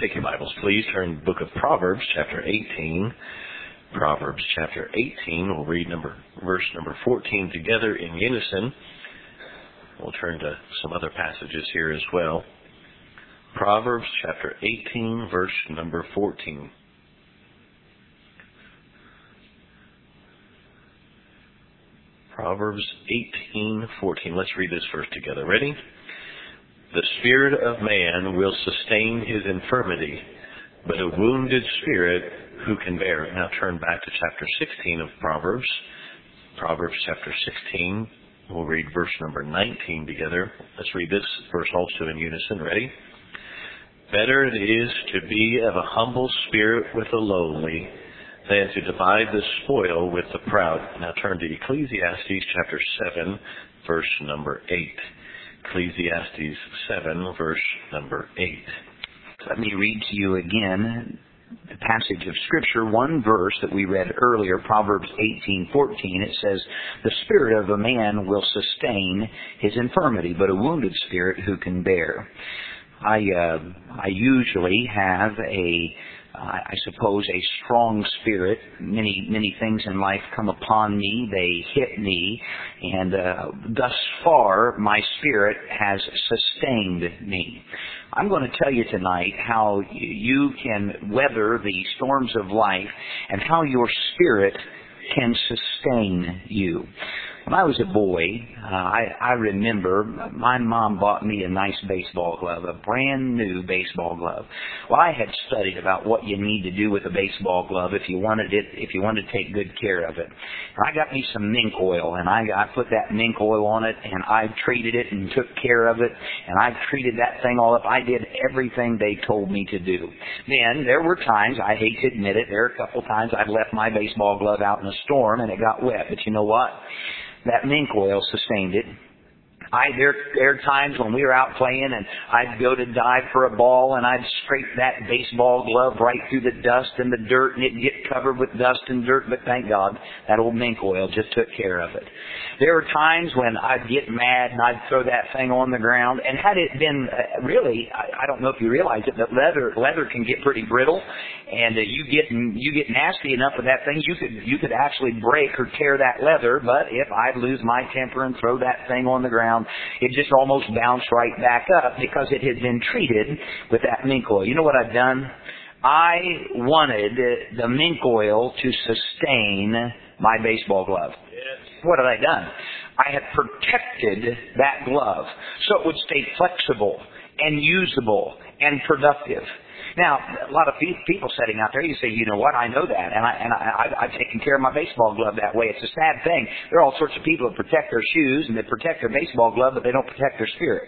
Take your Bibles, please. Turn to the book of Proverbs, chapter 18. Proverbs, chapter 18. We'll read verse number 14 together in unison. We'll turn to some other passages here as well. Proverbs, chapter 18, verse number 14. Proverbs 18:14. Let's read this verse together. Ready? The spirit of man will sustain his infirmity, but a wounded spirit who can bear it? Now turn back to chapter 16 of Proverbs. Proverbs chapter 16. We'll read verse number 19 together. Let's read this verse also in unison. Ready? Better it is to be of a humble spirit with the lowly than to divide the spoil with the proud. Now turn to Ecclesiastes chapter 7, verse number 8. Ecclesiastes 7, verse number 8. Let me read to you again the passage of Scripture, one verse that we read earlier, Proverbs 18:14. It says, the spirit of a man will sustain his infirmity, but a wounded spirit who can bear? I usually have I suppose, a strong spirit. Many things in life come upon me. They hit me. And thus far, my spirit has sustained me. I'm going to tell you tonight how you can weather the storms of life and how your spirit can sustain you. When I was a boy, I remember my mom bought me a nice baseball glove, a brand new baseball glove. Well, I had studied about what you need to do with a baseball glove if you wanted to take good care of it. I got me some mink oil, and I put that mink oil on it, and I treated it and took care of it, and I treated that thing all up. I did everything they told me to do. Then there were times, I hate to admit it, there were a couple times I've left my baseball glove out in a storm and it got wet. But you know what? That mink oil sustained it. There are times when we were out playing and I'd go to dive for a ball and I'd scrape that baseball glove right through the dust and the dirt and it'd get covered with dust and dirt, but thank God that old mink oil just took care of it. There were times when I'd get mad and I'd throw that thing on the ground, and had it been really, I don't know if you realize it, but leather can get pretty brittle, and you get nasty enough with that thing, you could actually break or tear that leather. But if I'd lose my temper and throw that thing on the ground, it just almost bounced right back up because it had been treated with that mink oil. You know what I've done? I wanted the mink oil to sustain my baseball glove. What had I done? I had protected that glove so it would stay flexible and usable and productive. Now, a lot of people sitting out there, you say, you know what, I know that, and I've taken care of my baseball glove that way. It's a sad thing. There are all sorts of people that protect their shoes and they protect their baseball glove, but they don't protect their spirit.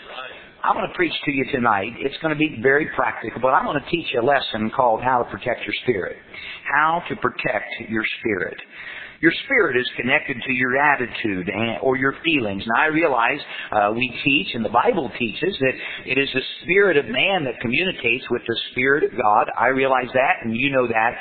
I'm going to preach to you tonight. It's going to be very practical, but I'm going to teach you a lesson called How to Protect Your Spirit. How to protect your spirit. Your spirit is connected to your attitude or your feelings. Now, I realize we teach, and the Bible teaches, that it is the spirit of man that communicates with the Spirit of God. I realize that, and you know that.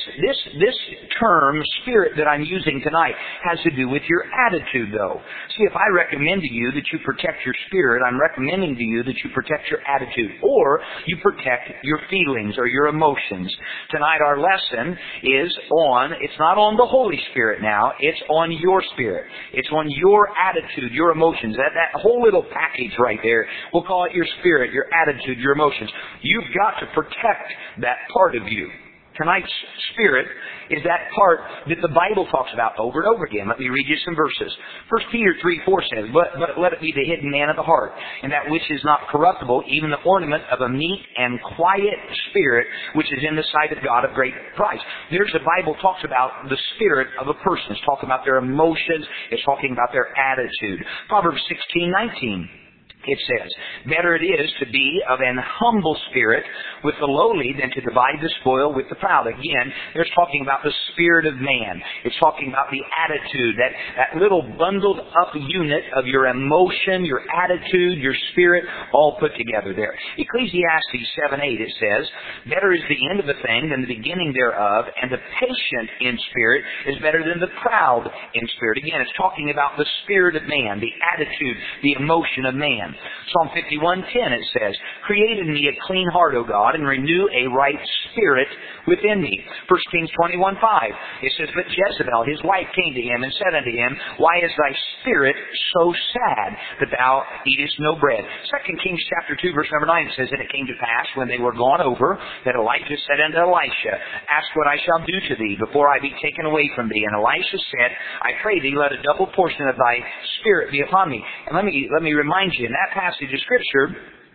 This term, spirit, that I'm using tonight has to do with your attitude, though. See, if I recommend to you that you protect your spirit, I'm recommending to you that you protect your attitude, or you protect your feelings or your emotions. Tonight, our lesson is it's not on the Holy Spirit now, it's on your spirit. It's on your attitude, your emotions. That whole little package right there, we'll call it your spirit, your attitude, your emotions. You've got to protect that part of you. Tonight's spirit is that part that the Bible talks about over and over again. Let me read you some verses. 1 Peter 3:4 says, but let it be the hidden man of the heart, and that which is not corruptible, even the ornament of a meek and quiet spirit, which is in the sight of God of great price. There's the Bible talks about the spirit of a person. It's talking about their emotions. It's talking about their attitude. Proverbs 16:19. It says, better it is to be of an humble spirit with the lowly than to divide the spoil with the proud. Again, there's talking about the spirit of man. It's talking about the attitude, that little bundled up unit of your emotion, your attitude, your spirit, all put together there. Ecclesiastes 7:8, it says, better is the end of a thing than the beginning thereof, and the patient in spirit is better than the proud in spirit. Again, it's talking about the spirit of man, the attitude, the emotion of man. him. Psalm 51:10 it says, create in me a clean heart, O God, and renew a right spirit within me. 1 Kings 21:5 it says, but Jezebel, his wife, came to him and said unto him, why is thy spirit so sad that thou eatest no bread? 2 Kings chapter 2 verse number 9 says, and it came to pass when they were gone over that Elijah said unto Elisha, ask what I shall do to thee before I be taken away from thee. And Elisha said, I pray thee, let a double portion of thy spirit be upon me. And let me remind you, in that passage of Scripture,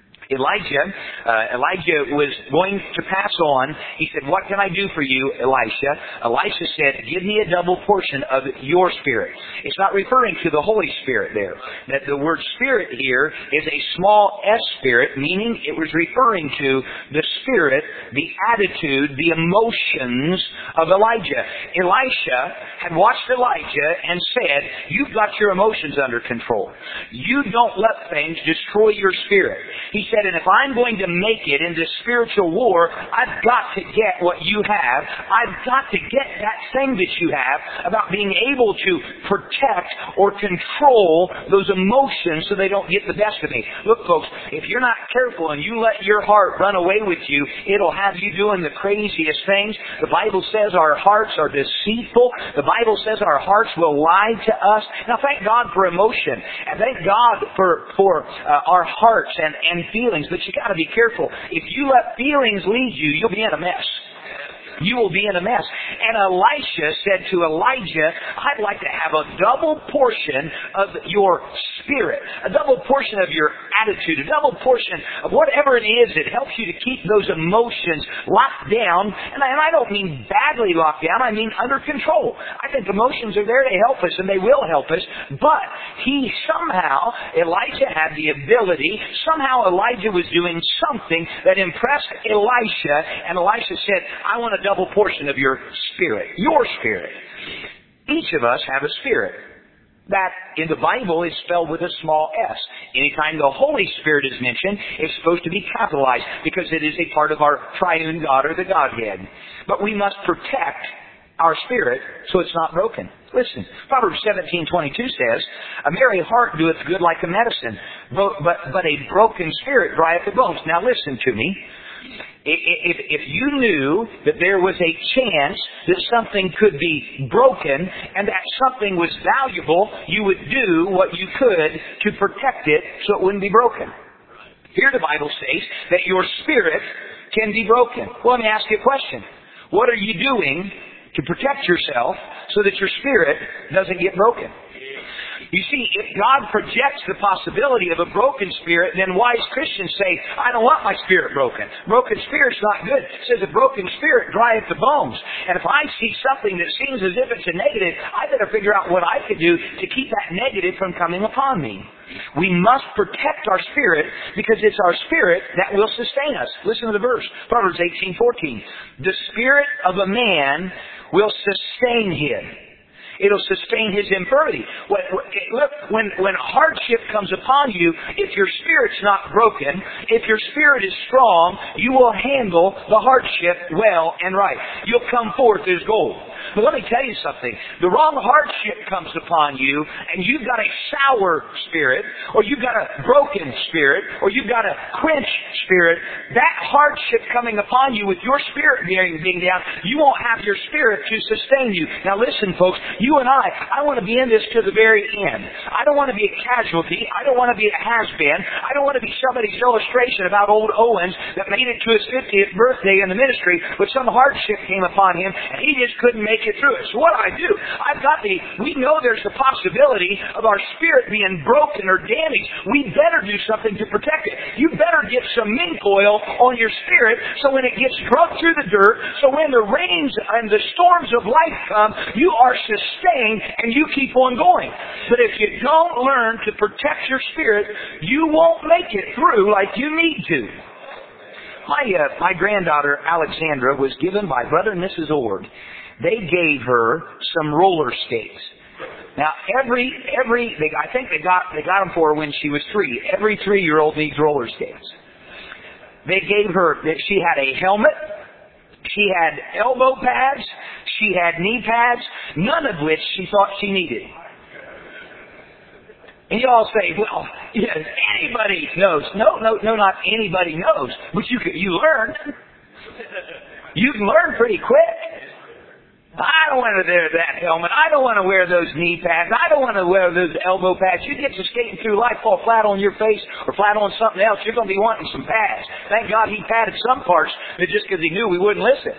Elijah was going to pass on. He said, what can I do for you, Elisha? Elisha said, give me a double portion of your spirit. It's not referring to the Holy Spirit there. That the word spirit here is a small s spirit, meaning it was referring to the spirit, the attitude, the emotions of Elijah. Elisha had watched Elijah and said, you've got your emotions under control. You don't let things destroy your spirit. He said, and if I'm going to make it in this spiritual war, I've got to get what you have. I've got to get that thing that you have about being able to protect or control those emotions so they don't get the best of me. Look, folks, if you're not careful and you let your heart run away with you, it'll have you doing the craziest things. The Bible says our hearts are deceitful. The Bible says our hearts will lie to us. Now, thank God for emotion. And thank God for our hearts and feelings. But you got to be careful. If you let feelings lead you, you'll be in a mess. You will be in a mess. And Elisha said to Elijah, I'd like to have a double portion of your spirit, a double portion of your attitude, a double portion of whatever it is that helps you to keep those emotions locked down. And I don't mean badly locked down, I mean under control. I think emotions are there to help us, and they will help us. But Elijah had the ability, somehow Elijah was doing something that impressed Elisha, and Elisha said, I want a double portion of your spirit. Your spirit. Each of us have a spirit. That, in the Bible, is spelled with a small s. Anytime the Holy Spirit is mentioned, it's supposed to be capitalized because it is a part of our triune God or the Godhead. But we must protect our spirit so it's not broken. Listen, Proverbs 17:22 says, a merry heart doeth good like a medicine, but a broken spirit drieth the bones. Now listen to me. If you knew that there was a chance that something could be broken and that something was valuable, you would do what you could to protect it so it wouldn't be broken. Here the Bible says that your spirit can be broken. Well, let me ask you a question. What are you doing to protect yourself so that your spirit doesn't get broken? You see, if God projects the possibility of a broken spirit, then wise Christians say, I don't want my spirit broken. Broken spirit's not good. It says a broken spirit drieth the bones. And if I see something that seems as if it's a negative, I better figure out what I could do to keep that negative from coming upon me. We must protect our spirit because it's our spirit that will sustain us. Listen to the verse. Proverbs 18:14. The spirit of a man will sustain him. It'll sustain his infirmity. Look, when hardship comes upon you, if your spirit's not broken, if your spirit is strong, you will handle the hardship well and right. You'll come forth as gold. But let me tell you something. The wrong hardship comes upon you, and you've got a sour spirit, or you've got a broken spirit, or you've got a quenched spirit. That hardship coming upon you with your spirit being down, you won't have your spirit to sustain you. Now listen, folks. You and I want to be in this to the very end. I don't want to be a casualty. I don't want to be a has-been. I don't want to be somebody's illustration about old Owens that made it to his 50th birthday in the ministry, but some hardship came upon him, and he just couldn't make it through it. So what do I do? We know there's the possibility of our spirit being broken or damaged. We better do something to protect it. You better get some mink oil on your spirit so when it gets drugged through the dirt, so when the rains and the storms of life come, you are sustained and you keep on going. But if you don't learn to protect your spirit, you won't make it through like you need to. My granddaughter Alexandra was given by Brother and Mrs. Ord. They gave her some roller skates. Now I think they got them for her when she was 3. Every 3-year-old needs roller skates. They gave her that she had a helmet, she had elbow pads, she had knee pads, none of which she thought she needed. And you all say, well, yes, anybody knows. No, not anybody knows. But you learn. You can learn pretty quick. I don't want to wear that helmet. I don't want to wear those knee pads. I don't want to wear those elbow pads. You get to skating through life, fall flat on your face or flat on something else, you're going to be wanting some pads. Thank God he padded some parts just because he knew we wouldn't listen.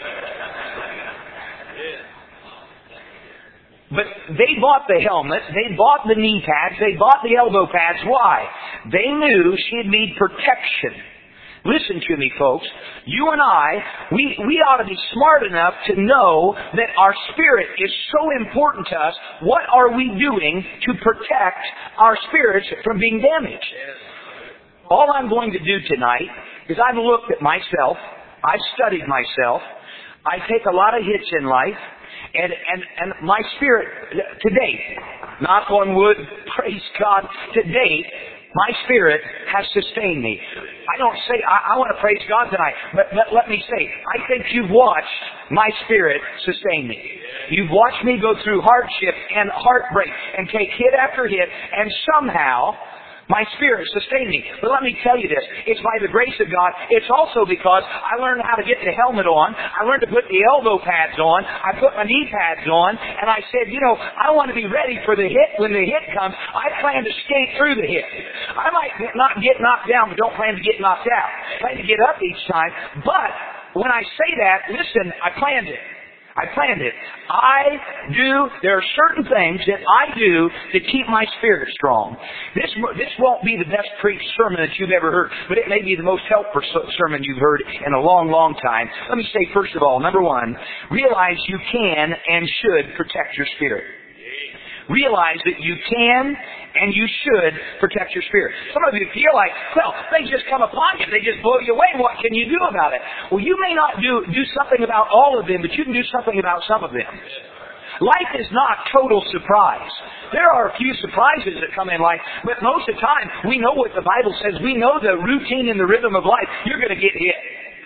But they bought the helmet, they bought the knee pads, they bought the elbow pads. Why? They knew she'd need protection. Listen to me, folks. You and I, we ought to be smart enough to know that our spirit is so important to us. What are we doing to protect our spirits from being damaged? All I'm going to do tonight is I've looked at myself, I've studied myself, I take a lot of hits in life, and my spirit, to date, knock on wood, praise God, to date, my spirit has sustained me. I don't say, I want to praise God tonight, but let me say, I think you've watched my spirit sustain me. You've watched me go through hardship and heartbreak and take hit after hit, and somehow my spirit sustained me. But let me tell you this. It's by the grace of God. It's also because I learned how to get the helmet on. I learned to put the elbow pads on. I put my knee pads on. And I said, I want to be ready for the hit. When the hit comes, I plan to skate through the hit. I might not get knocked down, but don't plan to get knocked out. I plan to get up each time. But when I say that, listen, I planned it. There are certain things that I do to keep my spirit strong. This won't be the best preached sermon that you've ever heard, but it may be the most helpful sermon you've heard in a long, long time. Let me say, first of all, number one, realize you can and should protect your spirit. Realize that you can and you should protect your spirit. Some of you feel like, well, they just come upon you. They just blow you away. What can you do about it? Well, you may not do something about all of them, but you can do something about some of them. Life is not total surprise. There are a few surprises that come in life, but most of the time, we know what the Bible says. We know the routine and the rhythm of life. You're going to get hit.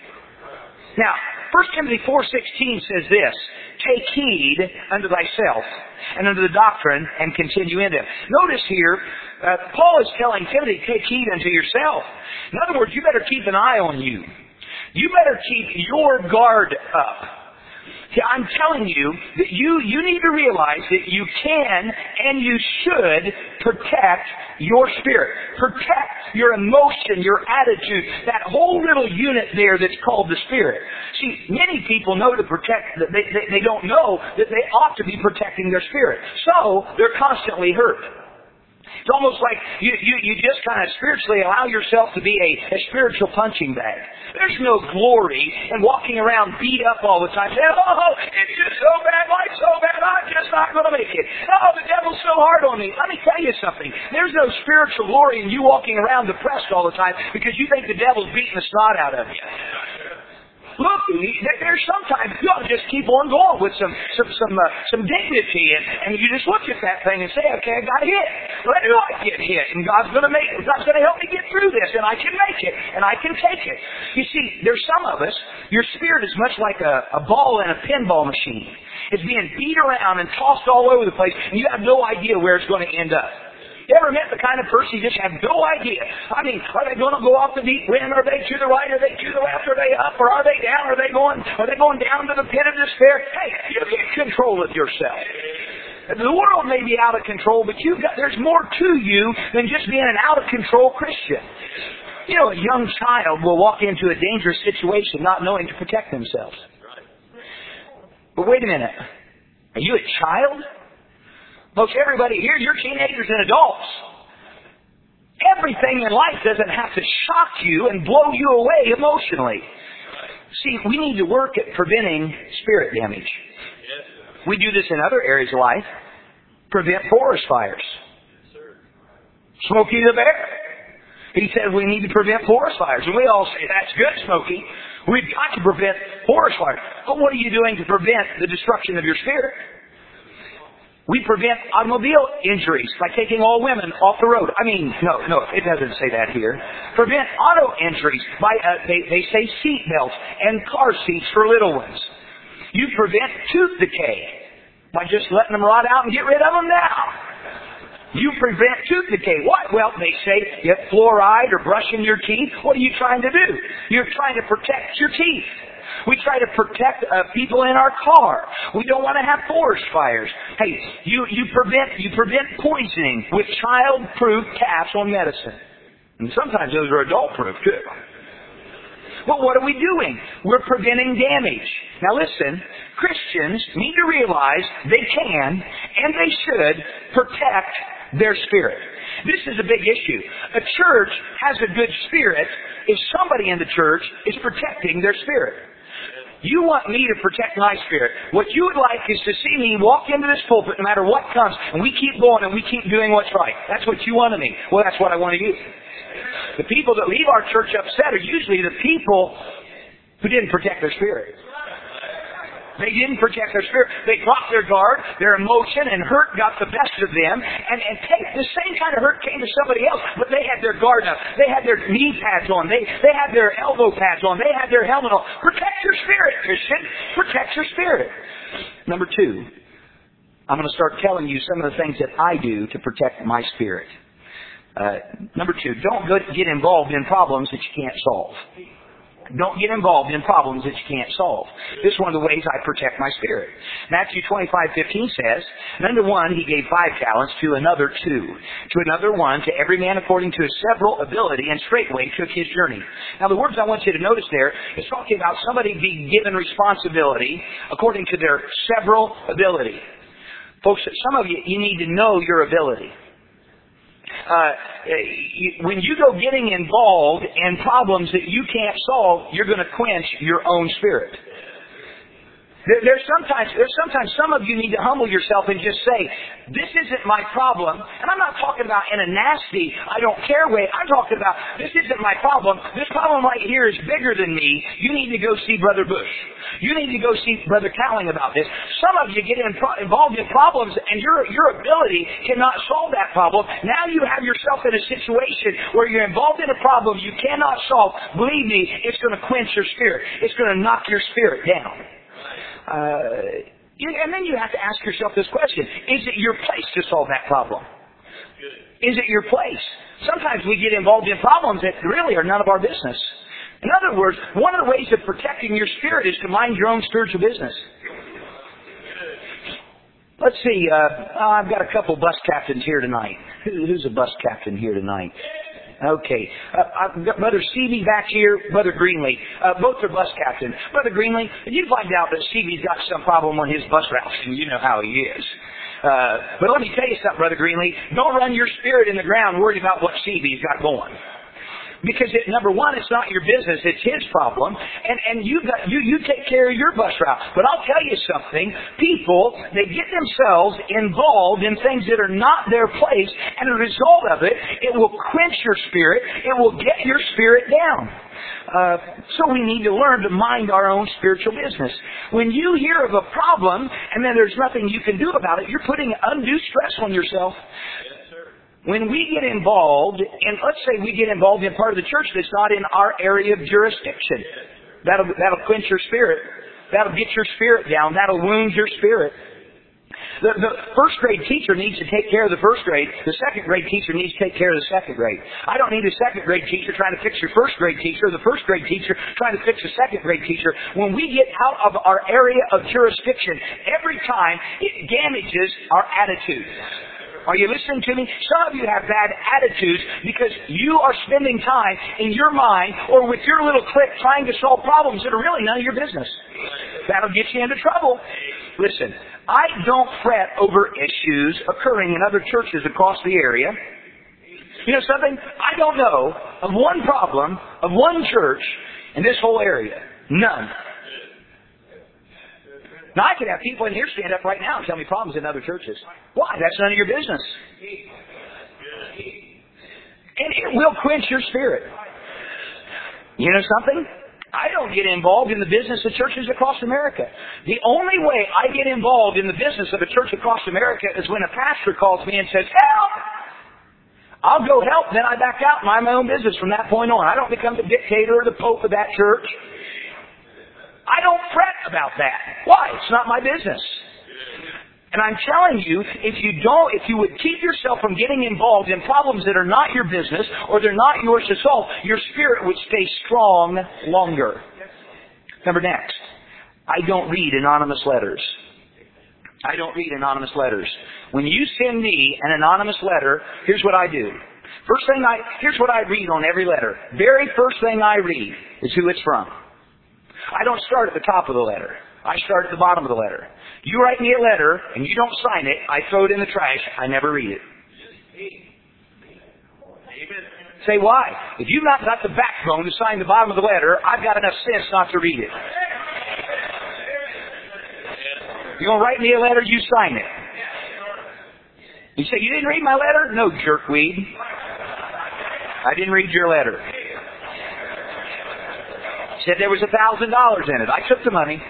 Now, 1 Timothy 4:16 says this, take heed unto thyself and unto the doctrine and continue in them. Notice here, Paul is telling Timothy, take heed unto yourself. In other words, you better keep an eye on you. You better keep your guard up. See, I'm telling you that you need to realize that you can and you should protect your spirit. Protect your emotion, your attitude, that whole little unit there that's called the spirit. See, many people know to protect, they don't know that they ought to be protecting their spirit. So, they're constantly hurt. It's almost like you just kind of spiritually allow yourself to be a spiritual punching bag. There's no glory in walking around beat up all the time. Saying, oh, it's just so bad, life's so bad, I'm just not going to make it. Oh, the devil's so hard on me. Let me tell you something. There's no spiritual glory in you walking around depressed all the time because you think the devil's beating the snot out of you. Look, there's sometimes you ought to just keep on going with some dignity, and you just look at that thing and say, okay, I got hit. Let me not get hit, and God's going to help me get through this, and I can make it, and I can take it. You see, there's some of us, your spirit is much like a ball in a pinball machine. It's being beat around and tossed all over the place, and you have no idea where it's going to end up. You ever met the kind of person you just have no idea? I mean, are they going to go off the deep end? Are they to the right? Are they to the left? Are they up? Or are they down? Are they going down to the pit of despair? Hey, you get control of yourself. The world may be out of control, but there's more to you than just being an out-of-control Christian. You know, a young child will walk into a dangerous situation not knowing to protect themselves. But wait a minute. Are you a child? Folks, everybody here, you're teenagers and adults. Everything in life doesn't have to shock you and blow you away emotionally. See, we need to work at preventing spirit damage. We do this in other areas of life. Prevent forest fires. Smokey the Bear. He said we need to prevent forest fires. And we all say, that's good, Smokey. We've got to prevent forest fires. But what are you doing to prevent the destruction of your spirit? We prevent automobile injuries by taking all women off the road. I mean, no, it doesn't say that here. Prevent auto injuries by, they say seat belts and car seats for little ones. You prevent tooth decay by just letting them rot out and get rid of them now. You prevent tooth decay. What? Well, they say you have fluoride or brushing your teeth. What are you trying to do? You're trying to protect your teeth. We try to protect people in our car. We don't want to have forest fires. Hey, you prevent poisoning with child-proof caps on medicine. And sometimes those are adult-proof too. But what are we doing? We're preventing damage. Now listen, Christians need to realize they can and they should protect their spirit. This is a big issue. A church has a good spirit if somebody in the church is protecting their spirit. You want me to protect my spirit. What you would like is to see me walk into this pulpit no matter what comes, and we keep going and we keep doing what's right. That's what you want of me. Well, that's what I want of you. The people that leave our church upset are usually the people who didn't protect their spirit. They didn't protect their spirit. They dropped their guard. Their emotion and hurt got the best of them. And the same kind of hurt came to somebody else, but they had their guard up. They had their knee pads on. They had their elbow pads on. They had their helmet on. Protect your spirit, Christian. Protect your spirit. Number 2, I'm going to start telling you some of the things that I do to protect my spirit. Number 2, don't get involved in problems that you can't solve. Don't get involved in problems that you can't solve. This is one of the ways I protect my spirit. Matthew 25:15 says, and unto one he gave 5 talents, to another 2, to another 1, to every man according to his several ability, and straightway took his journey. Now the words I want you to notice there is talking about somebody being given responsibility according to their several ability. Folks, some of you need to know your ability. When you go getting involved in problems that you can't solve, you're going to quench your own spirit. There's sometimes some of you need to humble yourself and just say, this isn't my problem. And I'm not talking about in a nasty, I don't care way. I'm talking about, this isn't my problem. This problem right here is bigger than me. You need to go see Brother Bush. You need to go see Brother Cowling about this. Some of you get involved in problems and your ability cannot solve that problem. Now you have yourself in a situation where you're involved in a problem you cannot solve. Believe me, it's going to quench your spirit. It's going to knock your spirit down. And then you have to ask yourself this question. Is it your place to solve that problem? Is it your place? Sometimes we get involved in problems that really are none of our business. In other words, one of the ways of protecting your spirit is to mind your own spiritual business. Let's see. I've got a couple bus captains here tonight. Who's a bus captain here tonight? Okay. I've got Brother Stevie back here, Brother Greenlee. Both are bus captains. Brother Greenlee, you find out that Stevie's got some problem on his bus route, and you know how he is. But let me tell you something, Brother Greenlee. Don't run your spirit in the ground worried about what Stevie's got going. Because number one, it's not your business, it's his problem, and you take care of your bus route. But I'll tell you something, people, they get themselves involved in things that are not their place, and as a result of it, it will quench your spirit, it will get your spirit down. So we need to learn to mind our own spiritual business. When you hear of a problem, and then there's nothing you can do about it, you're putting undue stress on yourself. When we get involved, and let's say we get involved in part of the church that's not in our area of jurisdiction, that'll quench your spirit. That'll get your spirit down. That'll wound your spirit. The first grade teacher needs to take care of the first grade. The second grade teacher needs to take care of the second grade. I don't need a second grade teacher trying to fix your first grade teacher, or the first grade teacher trying to fix the second grade teacher. When we get out of our area of jurisdiction, every time it damages our attitude. Are you listening to me? Some of you have bad attitudes because you are spending time in your mind or with your little clique trying to solve problems that are really none of your business. That'll get you into trouble. Listen, I don't fret over issues occurring in other churches across the area. You know something? I don't know of one problem of one church in this whole area. None. Now, I could have people in here stand up right now and tell me problems in other churches. Why? That's none of your business. And it will quench your spirit. You know something? I don't get involved in the business of churches across America. The only way I get involved in the business of a church across America is when a pastor calls me and says, help! I'll go help, then I back out and mind my own business from that point on. I don't become the dictator or the pope of that church. I don't fret about that. Why? It's not my business. And I'm telling you, if you would keep yourself from getting involved in problems that are not your business or they're not yours to solve, your spirit would stay strong longer. Number next, I don't read anonymous letters. I don't read anonymous letters. When you send me an anonymous letter, here's what I do. Here's what I read on every letter. Very first thing I read is who it's from. I don't start at the top of the letter. I start at the bottom of the letter. You write me a letter and you don't sign it, I throw it in the trash. I never read it. Say why? If you've not got the backbone to sign the bottom of the letter, I've got enough sense not to read it. You're going to write me a letter, you sign it. You say, you didn't read my letter? No, jerkweed. I didn't read your letter. Said there was $1,000 in it. I took the money.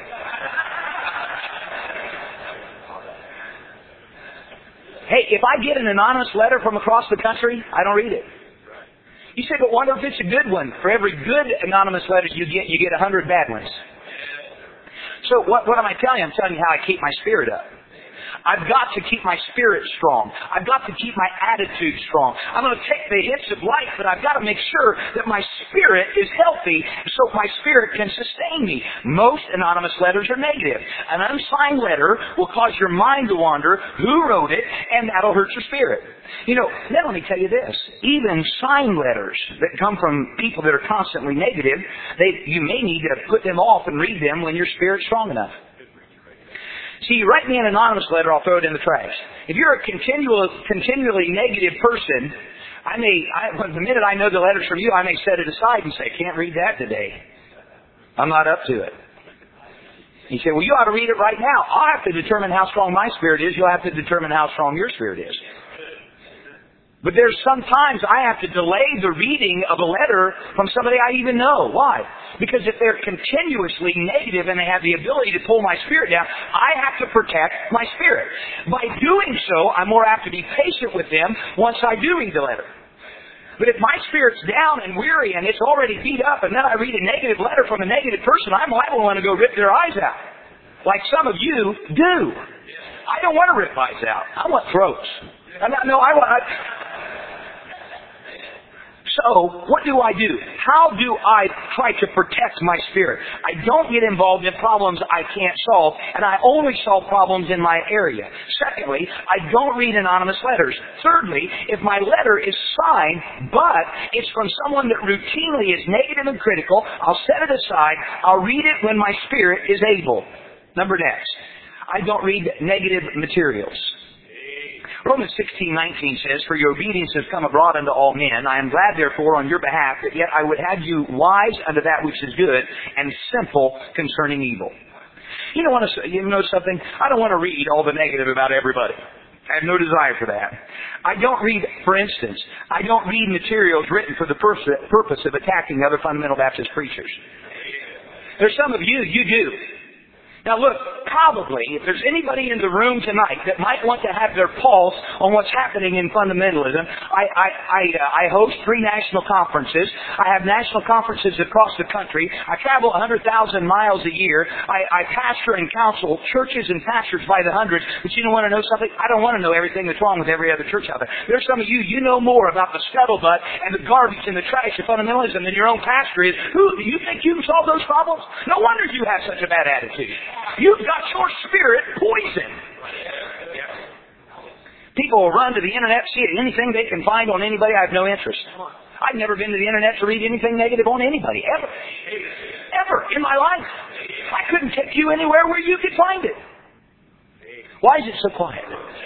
Hey, if I get an anonymous letter from across the country, I don't read it. You say, but wonder if it's a good one. For every good anonymous letter you get 100 bad ones. So what am I telling you? I'm telling you how I keep my spirit up. I've got to keep my spirit strong. I've got to keep my attitude strong. I'm going to take the hits of life, but I've got to make sure that my spirit is healthy so my spirit can sustain me. Most anonymous letters are negative. An unsigned letter will cause your mind to wander, who wrote it, and that'll hurt your spirit. You know, then let me tell you this. Even signed letters that come from people that are constantly negative, you may need to put them off and read them when your spirit's strong enough. See, you write me an anonymous letter, I'll throw it in the trash. If you're a continually negative person, the minute I know the letter's from you, I may set it aside and say, can't read that today. I'm not up to it. You say, well, you ought to read it right now. I'll have to determine how strong my spirit is. You'll have to determine how strong your spirit is. But there's sometimes I have to delay the reading of a letter from somebody I even know. Why? Because if they're continuously negative and they have the ability to pull my spirit down, I have to protect my spirit. By doing so, I'm more apt to be patient with them once I do read the letter. But if my spirit's down and weary and it's already beat up and then I read a negative letter from a negative person, I'm liable to want to go rip their eyes out. Like some of you do. I don't want to rip eyes out. I want throats. So, what do I do? How do I try to protect my spirit? I don't get involved in problems I can't solve, and I only solve problems in my area. Secondly, I don't read anonymous letters. Thirdly, if my letter is signed, but it's from someone that routinely is negative and critical, I'll set it aside. I'll read it when my spirit is able. Number next, I don't read negative materials. Romans 16:19 says, for your obedience has come abroad unto all men. I am glad, therefore, on your behalf, that yet I would have you wise unto that which is good, and simple concerning evil. You know something? I don't want to read all the negative about everybody. I have no desire for that. I don't read, for instance, I don't read materials written for the purpose of attacking other fundamental Baptist preachers. There's some of you do. Now look, probably, if there's anybody in the room tonight that might want to have their pulse on what's happening in fundamentalism, I host 3 national conferences. I have national conferences across the country. I travel 100,000 miles a year. I pastor and counsel churches and pastors by the hundreds. But you don't want to know something? I don't want to know everything that's wrong with every other church out there. There's some of you know more about the scuttlebutt and the garbage and the trash of fundamentalism than your own pastor is. Do you think you can solve those problems? No wonder you have such a bad attitude. You've got your spirit poisoned. People will run to the internet, see anything they can find on anybody. I have no interest. I've never been to the internet to read anything negative on anybody, ever. Ever in my life. I couldn't take you anywhere where you could find it. Why is it so quiet?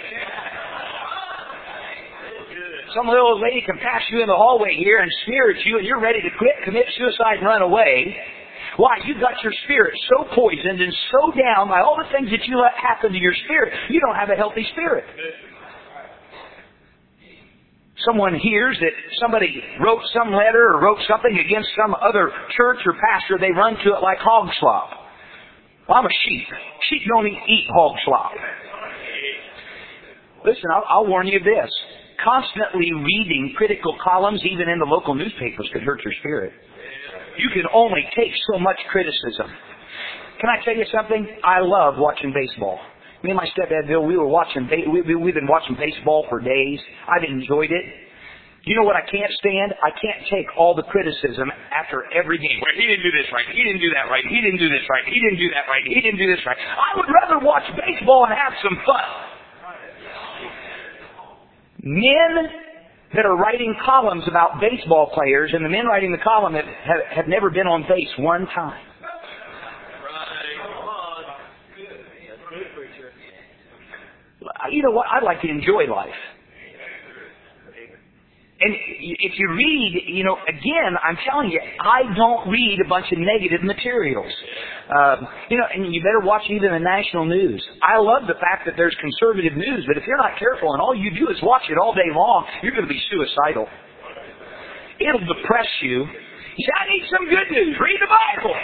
Some little old lady can pass you in the hallway here and sneer at you and you're ready to quit, commit suicide and run away. Why? You've got your spirit so poisoned and so down by all the things that you let happen to your spirit. You don't have a healthy spirit. Someone hears that somebody wrote some letter or wrote something against some other church or pastor. They run to it like hog slop. Well, I'm a sheep. Sheep don't eat hog slop. Listen, I'll warn you of this. Constantly reading critical columns, even in the local newspapers, could hurt your spirit. You can only take so much criticism. Can I tell you something? I love watching baseball. Me and my stepdad Bill, we've been watching baseball for days. I've enjoyed it. You know what I can't stand? I can't take all the criticism after every game. Well, he didn't do this right. He didn't do that right. He didn't do this right. He didn't do that right. He didn't do this right. I would rather watch baseball and have some fun. Men that are writing columns about baseball players, and the men writing the column have never been on base one time. You know what? I'd like to enjoy life. And if you read, again, I'm telling you, I don't read a bunch of negative materials. And you better watch even the national news. I love the fact that there's conservative news, but if you're not careful and all you do is watch it all day long, you're going to be suicidal. It'll depress you. You say, I need some good news. Read the Bible.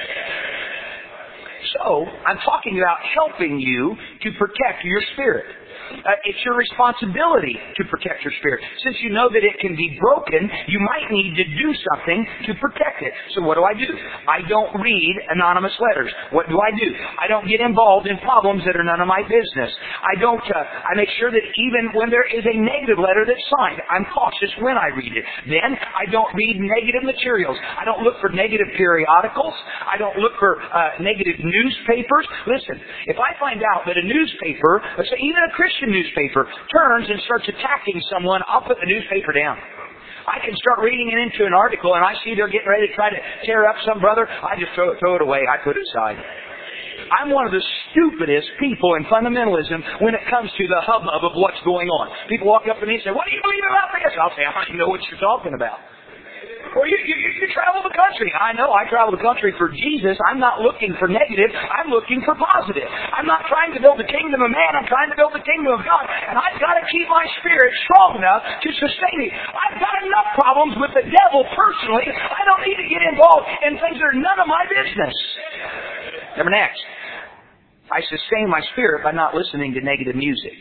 So, I'm talking about helping you to protect your spirit. It's your responsibility to protect your spirit. Since you know that it can be broken, you might need to do something to protect it. So what do? I don't read anonymous letters. What do? I don't get involved in problems that are none of my business. I make sure that even when there is a negative letter that's signed, I'm cautious when I read it. Then I don't read negative materials. I don't look for negative periodicals. I don't look for negative newspapers. Listen, if I find out that a newspaper, let's say even a Christian newspaper, turns and starts attacking someone, I'll put the newspaper down. I can start reading it into an article and I see they're getting ready to try to tear up some brother. I just throw it away. I put it aside. I'm one of the stupidest people in fundamentalism when it comes to the hubbub of what's going on. People walk up to me and say, what do you believe about this? I'll say, I don't even know what you're talking about. Well, you travel the country. I know I travel the country for Jesus. I'm not looking for negative. I'm looking for positive. I'm not trying to build the kingdom of man. I'm trying to build the kingdom of God. And I've got to keep my spirit strong enough to sustain me. I've got enough problems with the devil personally. I don't need to get involved in things that are none of my business. Number next, I sustain my spirit by not listening to negative music.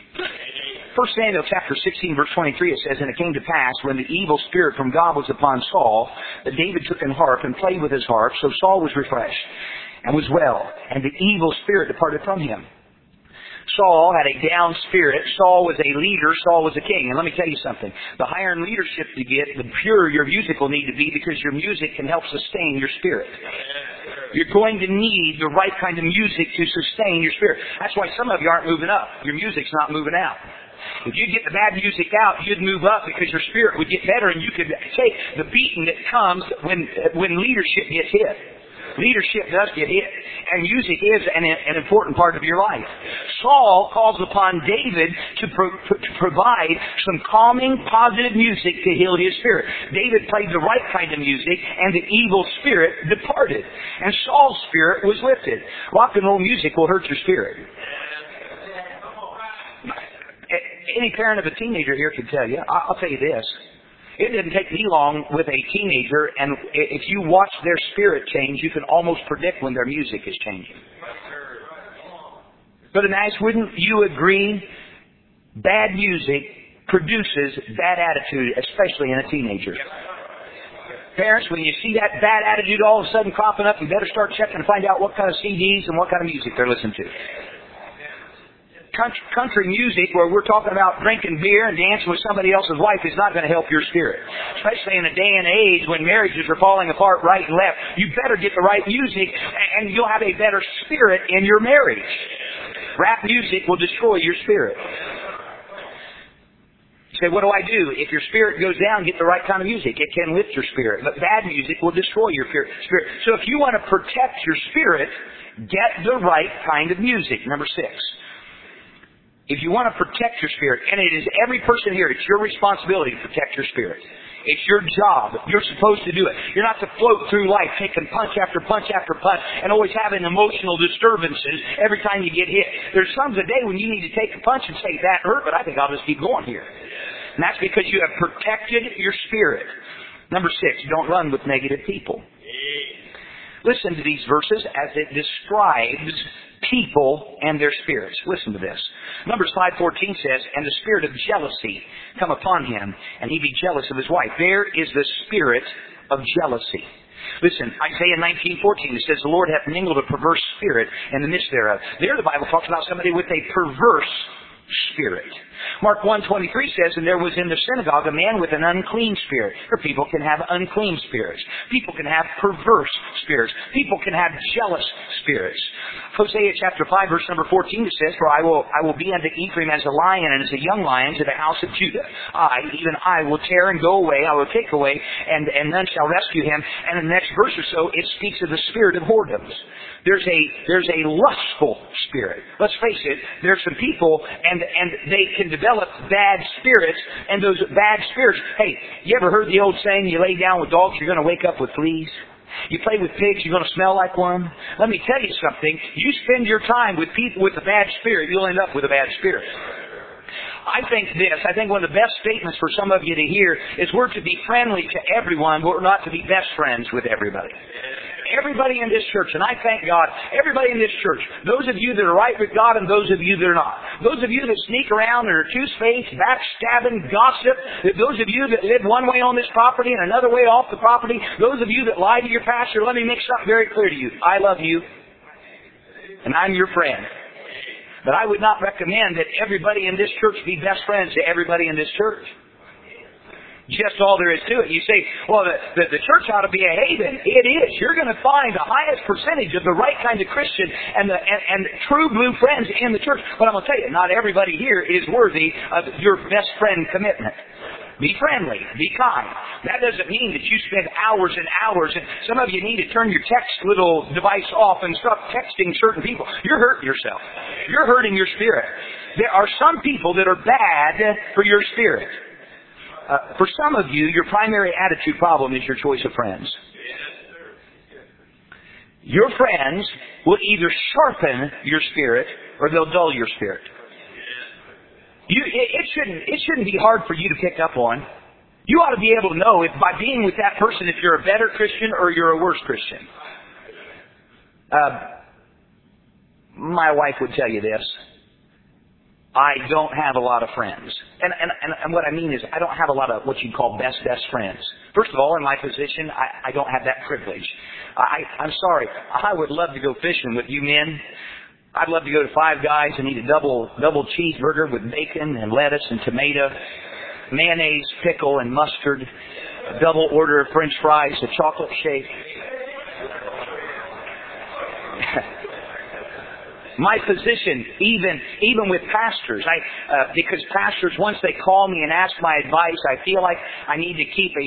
1 Samuel chapter 16, verse 23, it says, And it came to pass, when the evil spirit from God was upon Saul, that David took an harp and played with his harp, so Saul was refreshed and was well, and the evil spirit departed from him. Saul had a down spirit. Saul was a leader. Saul was a king. And let me tell you something. The higher in leadership you get, the purer your music will need to be, because your music can help sustain your spirit. You're going to need the right kind of music to sustain your spirit. That's why some of you aren't moving up. Your music's not moving out. If you get the bad music out, you'd move up because your spirit would get better and you could take the beating that comes when leadership gets hit. Leadership does get hit, and music is an important part of your life. Saul calls upon David to provide some calming, positive music to heal his spirit. David played the right kind of music, and the evil spirit departed. And Saul's spirit was lifted. Rock and roll music will hurt your spirit. Any parent of a teenager here can tell you. I'll tell you this. It didn't take me long with a teenager, and if you watch their spirit change, you can almost predict when their music is changing. But Ananias, wouldn't you agree? Bad music produces bad attitude, especially in a teenager. Parents, when you see that bad attitude all of a sudden cropping up, you better start checking to find out what kind of CDs and what kind of music they're listening to. Country music where we're talking about drinking beer and dancing with somebody else's wife is not going to help your spirit. Especially in a day and age when marriages are falling apart right and left. You better get the right music and you'll have a better spirit in your marriage. Rap music will destroy your spirit. You say, what do I do? If your spirit goes down, get the right kind of music. It can lift your spirit. But bad music will destroy your spirit. So if you want to protect your spirit, get the right kind of music. Number 6. If you want to protect your spirit, and it is every person here, it's your responsibility to protect your spirit. It's your job. You're supposed to do it. You're not to float through life taking punch after punch after punch and always having emotional disturbances every time you get hit. There's some a day when you need to take a punch and say, that hurt, but I think I'll just keep going here. And that's because you have protected your spirit. Number 6, don't run with negative people. Listen to these verses as it describes people and their spirits. Listen to this. Numbers 5:14 says, And the spirit of jealousy come upon him, and he be jealous of his wife. There is the spirit of jealousy. Listen, Isaiah 19:14, it says, the Lord hath mingled a perverse spirit in the midst thereof. There the Bible talks about somebody with a perverse spirit. Mark 1:23 says, and there was in the synagogue a man with an unclean spirit. Or people can have unclean spirits. People can have perverse spirits. People can have jealous spirits. Hosea chapter 5 verse number 14 it says, for I will be unto Ephraim as a lion and as a young lion to the house of Judah. Even I will tear and go away. I will take away and none shall rescue him. And in the next verse or so it speaks of the spirit of whoredoms. There's a lustful spirit. Let's face it, there's some people and they can develop bad spirits, and those bad spirits, hey, you ever heard the old saying, you lay down with dogs, you're going to wake up with fleas? You play with pigs, you're going to smell like one? Let me tell you something, you spend your time with people with a bad spirit, you'll end up with a bad spirit. I think one of the best statements for some of you to hear is we're to be friendly to everyone, but we're not to be best friends with everybody. Everybody in this church, and I thank God, everybody in this church, those of you that are right with God and those of you that are not. Those of you that sneak around and are two-faced, backstabbing, gossip, those of you that live one way on this property and another way off the property, those of you that lie to your pastor, let me make something very clear to you. I love you, and I'm your friend. But I would not recommend that everybody in this church be best friends to everybody in this church. Just all there is to it. You say, well, the church ought to be a haven. It is. You're going to find the highest percentage of the right kind of Christian and true blue friends in the church. But I'm going to tell you, not everybody here is worthy of your best friend commitment. Be friendly. Be kind. That doesn't mean that you spend hours and hours. And some of you need to turn your text little device off and stop texting certain people. You're hurting yourself. You're hurting your spirit. There are some people that are bad for your spirit. For some of you, your primary attitude problem is your choice of friends. Your friends will either sharpen your spirit or they'll dull your spirit. It shouldn't be hard for you to pick up on. You ought to be able to know if by being with that person if you're a better Christian or you're a worse Christian. My wife would tell you this. I don't have a lot of friends. And what I mean is I don't have a lot of what you'd call best friends. First of all, in my position, I don't have that privilege. I'm sorry. I would love to go fishing with you men. I'd love to go to Five Guys and eat a double cheeseburger with bacon and lettuce and tomato, mayonnaise, pickle, and mustard, a double order of French fries, a chocolate shake. My position, even with pastors, because pastors, once they call me and ask my advice, I feel like I need to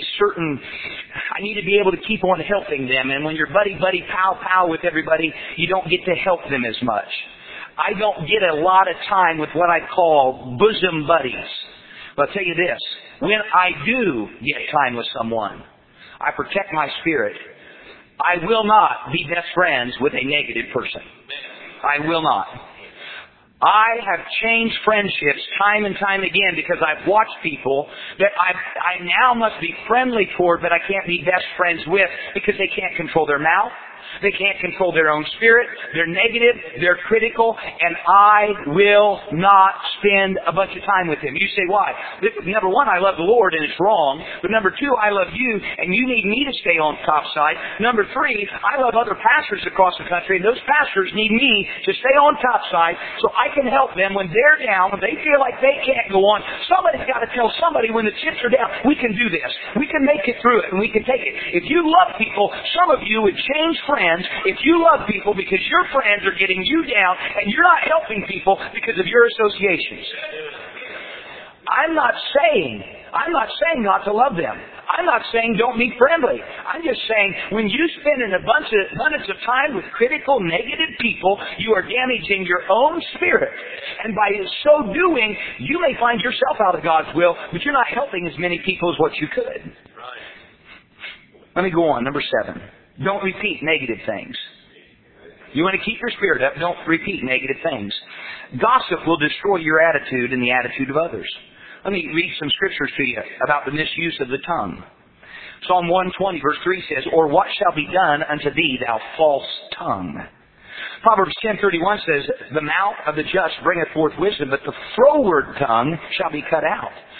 be able to keep on helping them. And when you're buddy, pal with everybody, you don't get to help them as much. I don't get a lot of time with what I call bosom buddies. But I'll tell you this, when I do get time with someone, I protect my spirit. I will not be best friends with a negative person. I will not. I have changed friendships time and time again because I've watched people that I now must be friendly toward, but I can't be best friends with because they can't control their mouth. They can't control their own spirit. They're negative. They're critical. And I will not spend a bunch of time with them. You say, why? Number one, I love the Lord and it's wrong. But number two, I love you and you need me to stay on top side. Number three, I love other pastors across the country and those pastors need me to stay on top side so I can help them when they're down, when they feel like they can't go on. Somebody's got to tell somebody when the chips are down, we can do this. We can make it through it and we can take it. If you love people, some of you would change friends if you love people because your friends are getting you down and you're not helping people because of your associations. I'm not saying not to love them. I'm not saying don't be friendly. I'm just saying when you spend an abundance of time with critical, negative people, you are damaging your own spirit. And by so doing, you may find yourself out of God's will, but you're not helping as many people as what you could. Let me go on. Number 7. Don't repeat negative things. You want to keep your spirit up, don't repeat negative things. Gossip will destroy your attitude and the attitude of others. Let me read some scriptures to you about the misuse of the tongue. Psalm 120 verse 3 says, or what shall be done unto thee, thou false tongue? Proverbs 10:31 says, the mouth of the just bringeth forth wisdom, but the froward tongue shall be cut out.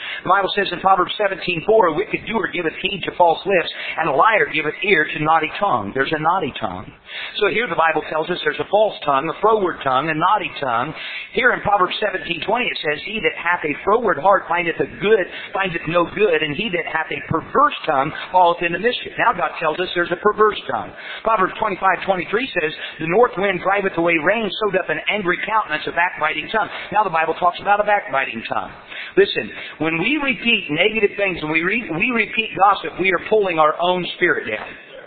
The Bible says in Proverbs 17:4, a wicked doer giveth heed to false lips, and a liar giveth ear to naughty tongue. There's a naughty tongue. So here the Bible tells us there's a false tongue, a froward tongue, a naughty tongue. Here in Proverbs 17:20 it says, he that hath a froward heart findeth no good, and he that hath a perverse tongue falleth into mischief. Now God tells us there's a perverse tongue. Proverbs 25:23 says, the north wind driveth away rain, so doth an angry countenance a backbiting tongue. Now the Bible talks about a backbiting tongue. Listen, when we repeat negative things, when we repeat gossip, we are pulling our own spirit down.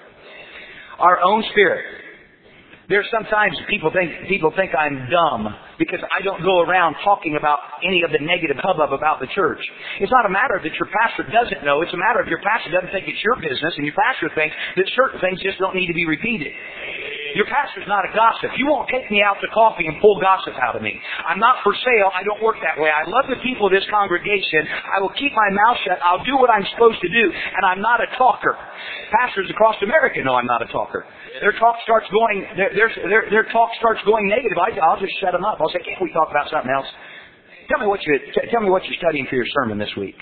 Our own spirit. There's sometimes people think I'm dumb because I don't go around talking about any of the negative hubbub about the church. It's not a matter that your pastor doesn't know. It's a matter of your pastor doesn't think it's your business, and your pastor thinks that certain things just don't need to be repeated. Your pastor's not a gossip. You won't take me out to coffee and pull gossip out of me. I'm not for sale. I don't work that way. I love the people of this congregation. I will keep my mouth shut. I'll do what I'm supposed to do. And I'm not a talker. Pastors across America know I'm not a talker. Their talk starts going negative. I'll just shut them up. I'll say, can't we talk about something else? Tell me what you're studying for your sermon this week.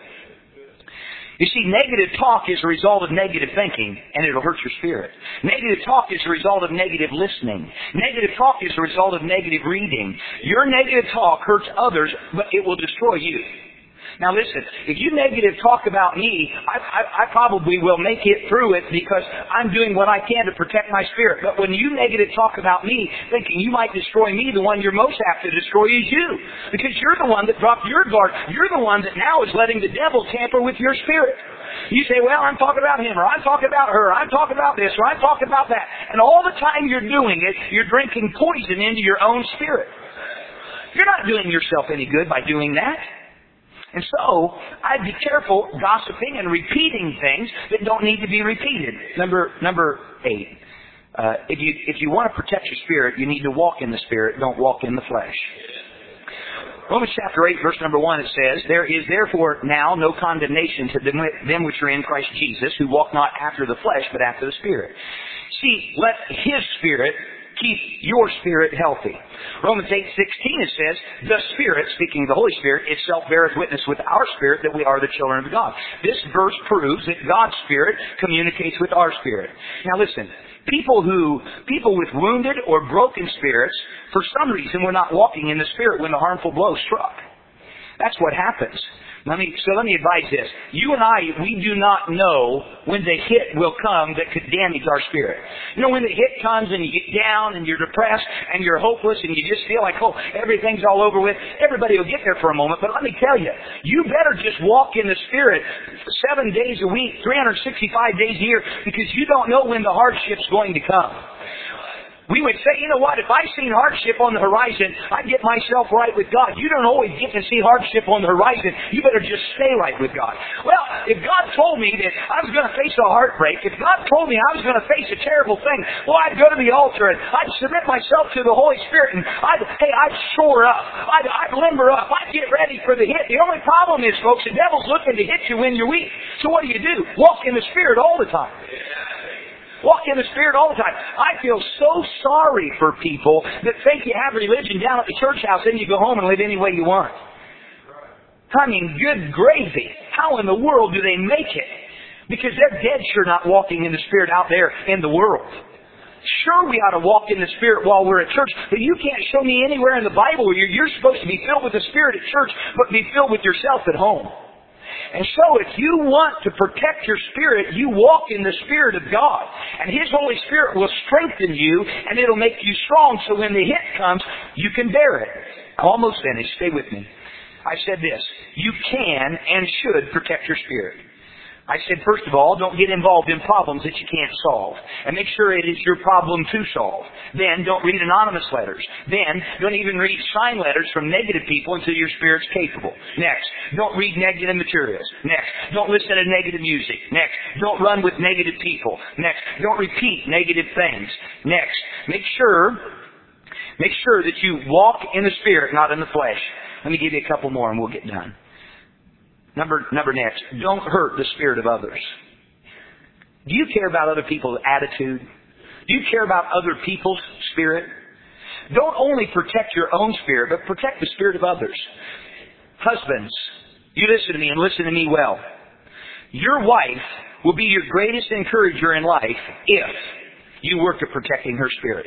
You see, negative talk is a result of negative thinking, and it'll hurt your spirit. Negative talk is a result of negative listening. Negative talk is a result of negative reading. Your negative talk hurts others, but it will destroy you. Now listen, if you negative talk about me, I probably will make it through it because I'm doing what I can to protect my spirit. But when you negative talk about me, thinking you might destroy me, the one you're most apt to destroy is you. Because you're the one that dropped your guard. You're the one that now is letting the devil tamper with your spirit. You say, well, I'm talking about him, or I'm talking about her, or I'm talking about this, or I'm talking about that. And all the time you're doing it, you're drinking poison into your own spirit. You're not doing yourself any good by doing that. And so, I'd be careful gossiping and repeating things that don't need to be repeated. Number 8. If you want to protect your spirit, you need to walk in the spirit, don't walk in the flesh. Romans chapter 8, verse number 1, it says, there is therefore now no condemnation to them which are in Christ Jesus, who walk not after the flesh, but after the Spirit. See, let His Spirit keep your spirit healthy. Romans 8:16 it says, the Spirit, speaking of the Holy Spirit, itself beareth witness with our spirit that we are the children of God. This verse proves that God's Spirit communicates with our spirit. Now listen, people with wounded or broken spirits, for some reason were not walking in the Spirit when the harmful blow struck. That's what happens. Let me advise this. You and I, we do not know when the hit will come that could damage our spirit. You know, when the hit comes and you get down and you're depressed and you're hopeless and you just feel like, oh, everything's all over with, everybody will get there for a moment. But let me tell you, you better just walk in the Spirit 7 days a week, 365 days a year, because you don't know when the hardship's going to come. We would say, you know what, if I seen hardship on the horizon, I'd get myself right with God. You don't always get to see hardship on the horizon. You better just stay right with God. Well, if God told me that I was going to face a heartbreak, if God told me I was going to face a terrible thing, well, I'd go to the altar and I'd submit myself to the Holy Spirit and I'd shore up. I'd limber up. I'd get ready for the hit. The only problem is, folks, the devil's looking to hit you when you're weak. So what do? Walk in the Spirit all the time. Walk in the Spirit all the time. I feel so sorry for people that think you have religion down at the church house and you go home and live any way you want. I mean, good gravy. How in the world do they make it? Because they're dead sure not walking in the Spirit out there in the world. Sure, we ought to walk in the Spirit while we're at church, but you can't show me anywhere in the Bible where you're supposed to be filled with the Spirit at church, but be filled with yourself at home. And so if you want to protect your spirit, you walk in the Spirit of God. And His Holy Spirit will strengthen you, and it'll make you strong, so when the hit comes, you can bear it. I'm almost finished. Stay with me. I said this. You can and should protect your spirit. I said, first of all, don't get involved in problems that you can't solve. And make sure it is your problem to solve. Then, don't read anonymous letters. Then, don't even read sign letters from negative people until your spirit's capable. Next, don't read negative materials. Next, don't listen to negative music. Next, don't run with negative people. Next, don't repeat negative things. Next, make sure that you walk in the Spirit, not in the flesh. Let me give you a couple more and we'll get done. Number next, don't hurt the spirit of others. Do you care about other people's attitude? Do you care about other people's spirit? Don't only protect your own spirit, but protect the spirit of others. Husbands, You listen to me and listen to me well. Your wife will be your greatest encourager in life if you work at protecting her spirit.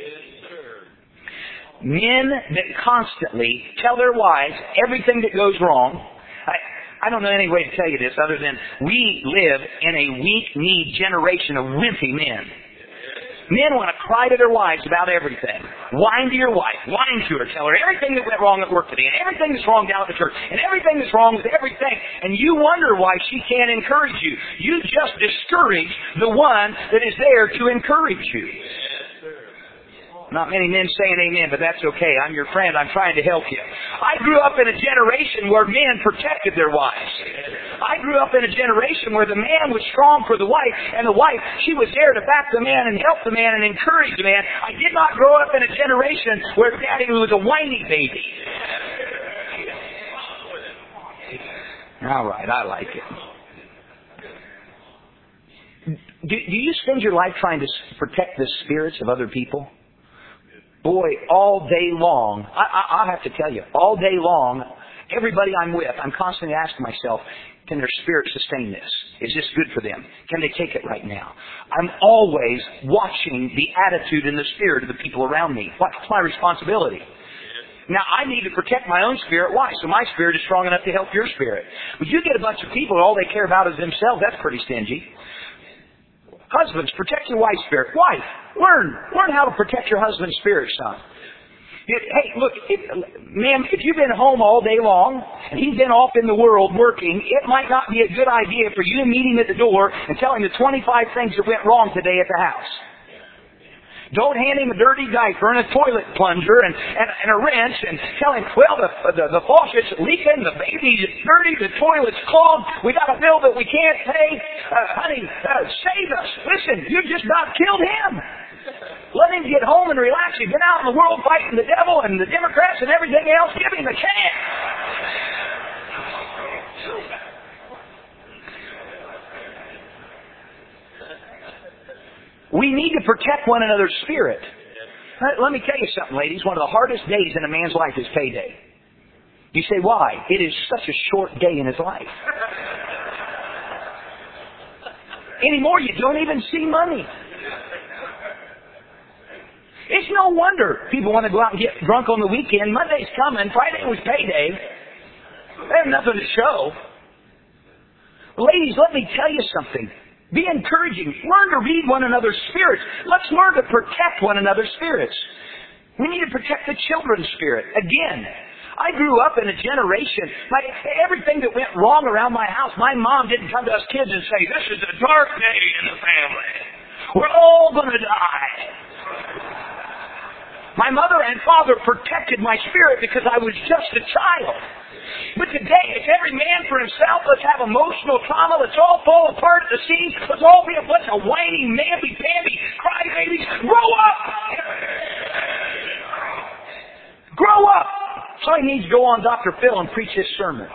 Men that constantly tell their wives everything that goes wrong. I don't know any way to tell you this other than we live in a weak-kneed generation of wimpy men. Men want to cry to their wives about everything. Whine to your wife. Whine to her. Tell her everything that went wrong at work today and everything that's wrong down at the church and everything that's wrong with everything. And you wonder why she can't encourage you. You just discourage the one that is there to encourage you. Not many men saying amen, but that's okay. I'm your friend. I'm trying to help you. I grew up in a generation where men protected their wives. I grew up in a generation where the man was strong for the wife, and the wife, she was there to back the man and help the man and encourage the man. I did not grow up in a generation where daddy was a whiny baby. All right, I like it. Do you spend your life trying to protect the spirits of other people? Boy, all day long, I have to tell you, all day long, everybody I'm with, I'm constantly asking myself, can their spirit sustain this? Is this good for them? Can they take it right now? I'm always watching the attitude and the spirit of the people around me. What's my responsibility? Now, I need to protect my own spirit. Why? So my spirit is strong enough to help your spirit. But you get a bunch of people, all they care about is themselves. That's pretty stingy. Husbands, protect your wife's spirit. Wife, learn how to protect your husband's spirit, son. Hey, look, ma'am, if you've been home all day long and he's been off in the world working, it might not be a good idea for you to meet him at the door and tell him the 25 things that went wrong today at the house. Don't hand him a dirty diaper and a toilet plunger and a wrench and tell him, well, the faucet's leaking, the baby's dirty, the toilet's clogged, we got a bill that we can't pay. Honey, save us. Listen, you just about killed him. Let him get home and relax. He's been out in the world fighting the devil and the Democrats and everything else. Give him a chance. We need to protect one another's spirit. Let me tell you something, ladies. One of the hardest days in a man's life is payday. You say, why? It is such a short day in his life. Anymore, you don't even see money. It's no wonder people want to go out and get drunk on the weekend. Monday's coming. Friday was payday. They have nothing to show. Ladies, let me tell you something. Be encouraging. Learn to read one another's spirits. Let's learn to protect one another's spirits. We need to protect the children's spirit. Again, I grew up in a generation, everything that went wrong around my house, my mom didn't come to us kids and say, this is a dark day in the family. We're all going to die. My mother and father protected my spirit because I was just a child. But today, it's every man for himself. Let's have emotional trauma. Let's all fall apart at the seams. Let's all be a bunch of whiny, namby-pamby crybabies. Grow up! Grow up! Somebody needs to go on Dr. Phil and preach his sermon.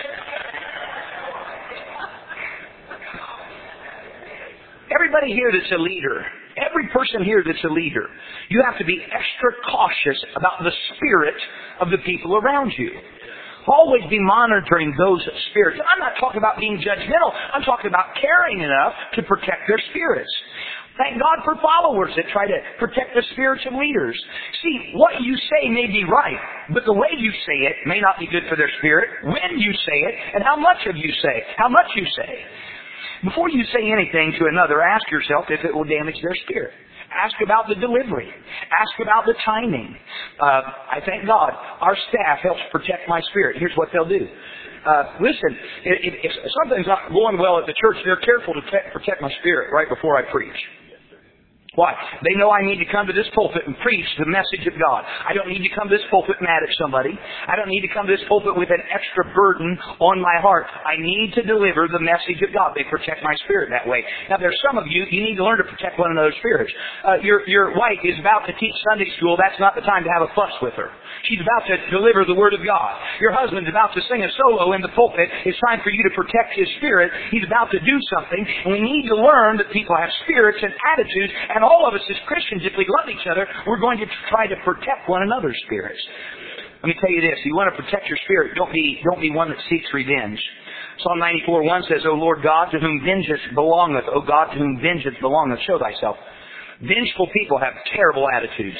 Everybody here that's a leader, every person here that's a leader, you have to be extra cautious about the spirit of the people around you. Always be monitoring those spirits. I'm not talking about being judgmental. I'm talking about caring enough to protect their spirits. Thank God for followers that try to protect the spirits of leaders. See, what you say may be right, but the way you say it may not be good for their spirit, when you say it, and how much you say. Before you say anything to another, ask yourself if it will damage their spirit. Ask about the delivery. Ask about the timing. I thank God our staff helps protect my spirit. Here's what they'll do. Listen, if something's not going well at the church, they're careful to protect my spirit right before I preach. Why? They know I need to come to this pulpit and preach the message of God. I don't need to come to this pulpit mad at somebody. I don't need to come to this pulpit with an extra burden on my heart. I need to deliver the message of God. They protect my spirit that way. Now, there's some of you need to learn to protect one another's spirits. Your wife is about to teach Sunday school. That's not the time to have a fuss with her. She's about to deliver the Word of God. Your husband's about to sing a solo in the pulpit. It's time for you to protect his spirit. He's about to do something. And we need to learn that people have spirits and attitudes, and all of us as Christians, if we love each other, we're going to try to protect one another's spirits. Let me tell you this. You want to protect your spirit. Don't be one that seeks revenge. Psalm 94:1 says, O Lord God, to whom vengeance belongeth, O God, to whom vengeance belongeth, show thyself. Vengeful people have terrible attitudes.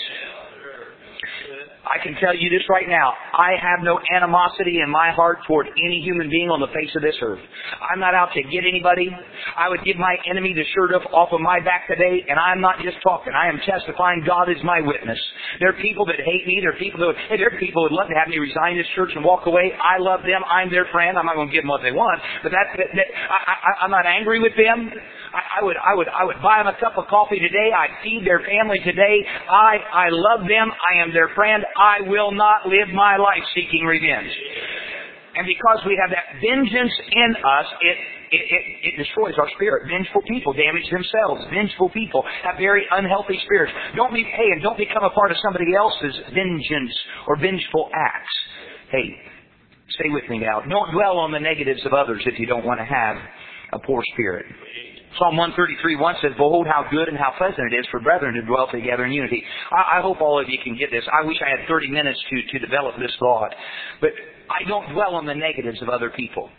I can tell you this right now. I have no animosity in my heart toward any human being on the face of this earth. I'm not out to get anybody. I would give my enemy the shirt off of my back today, and I'm not just talking. I am testifying. God is my witness. There are people that hate me. There are people who would love to have me resign this church and walk away. I love them. I'm their friend. I'm not going to give them what they want, but I'm not angry with them. I would buy them a cup of coffee today. I'd feed their family today. I love them. I am their friend. I will not live my life seeking revenge. And because we have that vengeance in us, it destroys our spirit. Vengeful people damage themselves. Vengeful people have very unhealthy spirits. Don't become a part of somebody else's vengeance or vengeful acts. Hey, stay with me now. Don't dwell on the negatives of others if you don't want to have a poor spirit. Psalm 133:1 says, Behold how good and how pleasant it is for brethren to dwell together in unity. I hope all of you can get this. I wish I had 30 minutes to develop this thought. But I don't dwell on the negatives of other people.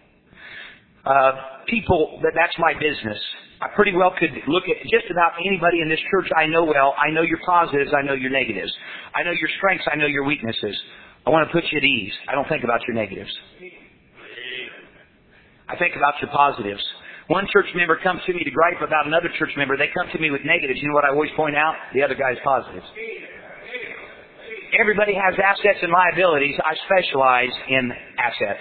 That's my business. I pretty well could look at just about anybody in this church I know well. I know your positives, I know your negatives. I know your strengths, I know your weaknesses. I want to put you at ease. I don't think about your negatives. I think about your positives. One church member comes to me to gripe about another church member. They come to me with negatives. You know what I always point out? The other guy's positives. Everybody has assets and liabilities. I specialize in assets.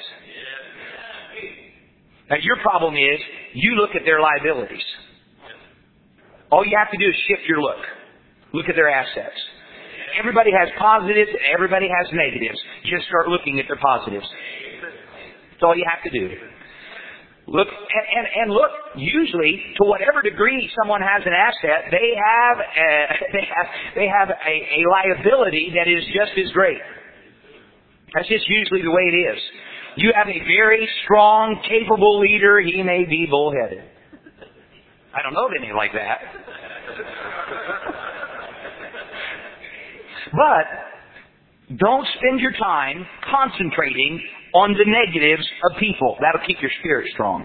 Now your problem is, you look at their liabilities. All you have to do is shift your look. Look at their assets. Everybody has positives and everybody has negatives. Just start looking at their positives. That's all you have to do. Look, and look, usually, to whatever degree someone has an asset, they have a liability that is just as great. That's just usually the way it is. You have a very strong, capable leader. He may be bullheaded. I don't know of any like that. But don't spend your time concentrating on the negatives of people. That'll keep your spirit strong.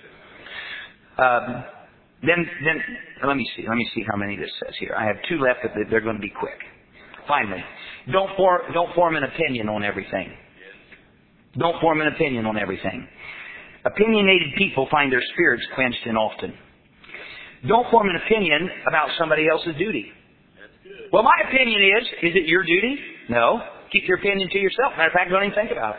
Then let me see how many this says here. I have 2 left, but they're going to be quick. Finally, don't form an opinion on everything. Don't form an opinion on everything. Opinionated people find their spirits quenched and often. Don't form an opinion about somebody else's duty. Well, my opinion is it your duty? No. Keep your opinion to yourself. Matter of fact, don't even think about it.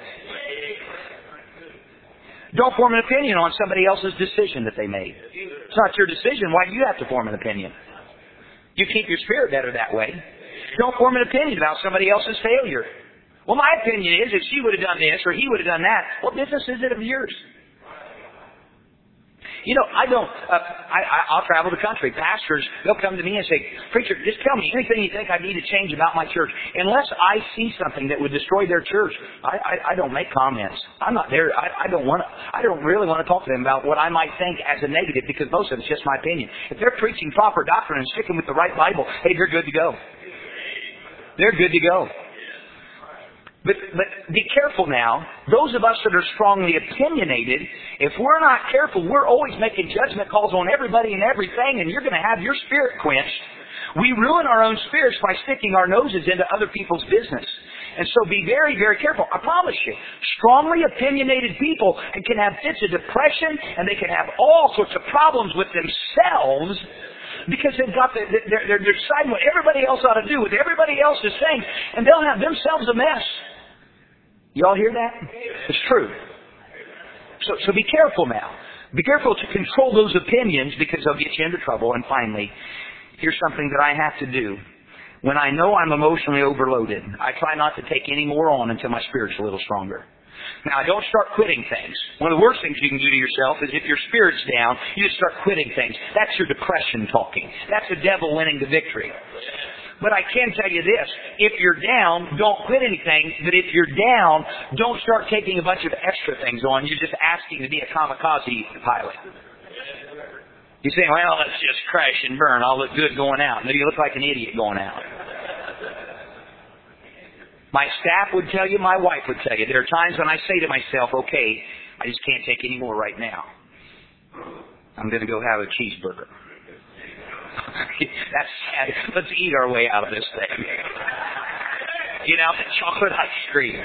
Don't form an opinion on somebody else's decision that they made. It's not your decision. Why do you have to form an opinion? You keep your spirit better that way. Don't form an opinion about somebody else's failure. Well, my opinion is if she would have done this or he would have done that, what business is it of yours? You know, I'll travel the country. Pastors, they'll come to me and say, Preacher, just tell me anything you think I need to change about my church. Unless I see something that would destroy their church, I don't make comments. I'm not there. I don't really want to talk to them about what I might think as a negative, because most of it's just my opinion. If they're preaching proper doctrine and sticking with the right Bible, hey, they're good to go. They're good to go. But be careful now. Those of us that are strongly opinionated, if we're not careful, we're always making judgment calls on everybody and everything, and you're going to have your spirit quenched. We ruin our own spirits by sticking our noses into other people's business. And so be very, very careful. I promise you, strongly opinionated people can have fits of depression, and they can have all sorts of problems with themselves, because they've got they're deciding what everybody else ought to do, what everybody else is saying, and they'll have themselves a mess. You all hear that? It's true. So be careful now. Be careful to control those opinions, because they'll get you into trouble. And finally, here's something that I have to do. When I know I'm emotionally overloaded, I try not to take any more on until my spirit's a little stronger. Now, I don't start quitting things. One of the worst things you can do to yourself is if your spirit's down, you just start quitting things. That's your depression talking. That's the devil winning the victory. But I can tell you this. If you're down, don't quit anything. But if you're down, don't start taking a bunch of extra things on. You're just asking to be a kamikaze pilot. You say, well, let's just crash and burn. I'll look good going out. No, you look like an idiot going out. My staff would tell you, my wife would tell you. There are times when I say to myself, okay, I just can't take any more right now. I'm going to go have a cheeseburger. That's sad. Let's eat our way out of this thing. Get out the chocolate ice cream.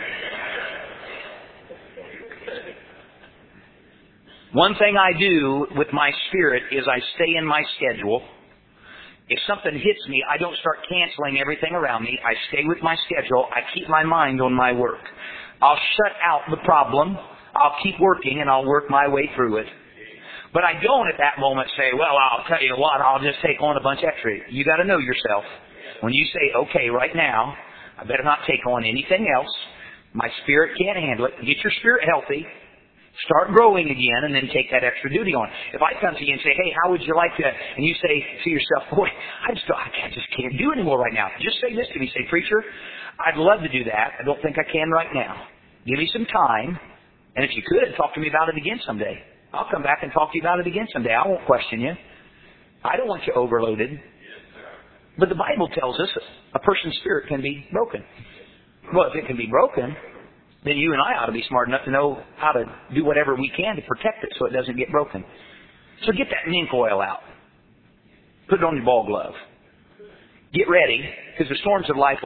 One thing I do with my spirit is I stay in my schedule. If something hits me, I don't start canceling everything around me. I stay with my schedule. I keep my mind on my work. I'll shut out the problem. I'll keep working and I'll work my way through it. But I don't at that moment say, well, I'll tell you what, I'll just take on a bunch extra. You got to know yourself. When you say, okay, right now, I better not take on anything else. My spirit can't handle it. Get your spirit healthy. Start growing again and then take that extra duty on. If I come to you and say, hey, how would you like to, and you say to yourself, boy, I just can't do anymore right now. Just say this to me. Say, preacher, I'd love to do that. I don't think I can right now. Give me some time. And if you could, talk to me about it again someday. I'll come back and talk to you about it again someday. I won't question you. I don't want you overloaded. But the Bible tells us a person's spirit can be broken. Well, if it can be broken, then you and I ought to be smart enough to know how to do whatever we can to protect it so it doesn't get broken. So get that mink oil out. Put it on your ball glove. Get ready, because the storms of life